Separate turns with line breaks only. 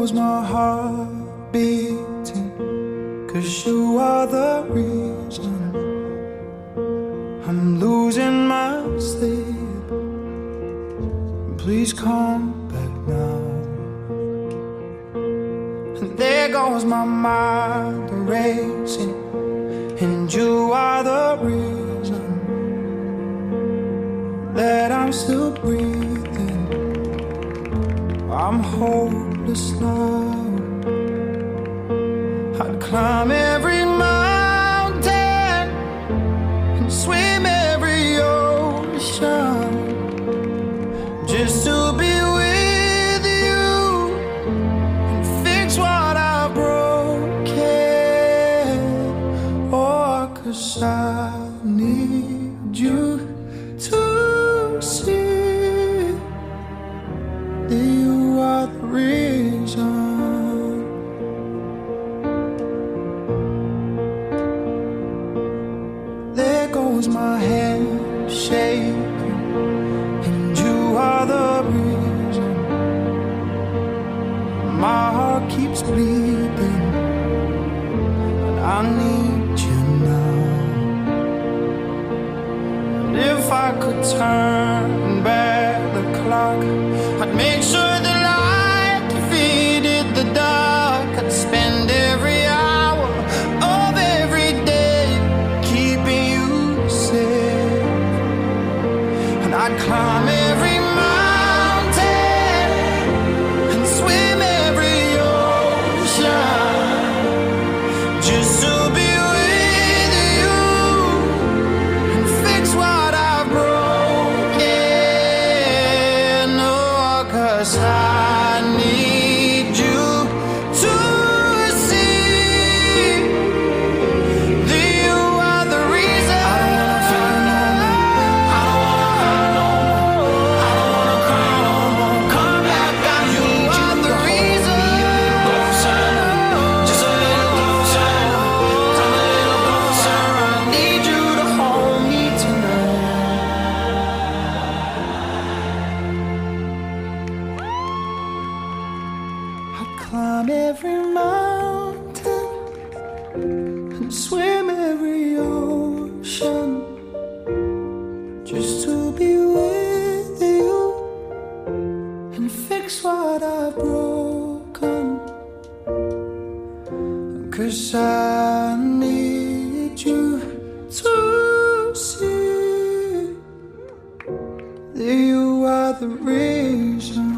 goes my heart beating, 'cause you are the reason I'm losing my sleep. Please come back now. And there goes my mind racing, and you are the reason that I'm still breathing. I'm hopeless now. I'd climb every mountain and swim every ocean just to be with you and fix what I've broken. Oh, 'cause I need you to see that you are the reason. There goes my hand shaking, and you are the reason my heart keeps bleeding, and I need you now. And if I could turn back the clock, I'd make sure the light defeated the dark. I'd spend every hour of every day keeping you safe, and I'd climb every mountain and swim every ocean just to be with you and fix what I've broken. Oh, 'cause I need you to see that you are the reason. I don't wanna cry no more. Come back, I need you. The reason. Closer, just a little closer. Come a little closer. I need you to hold me tonight. I'd climb every mountain and swim every ocean just to be with you and fix what I've broken. 'Cause I need you to see that you are the reason.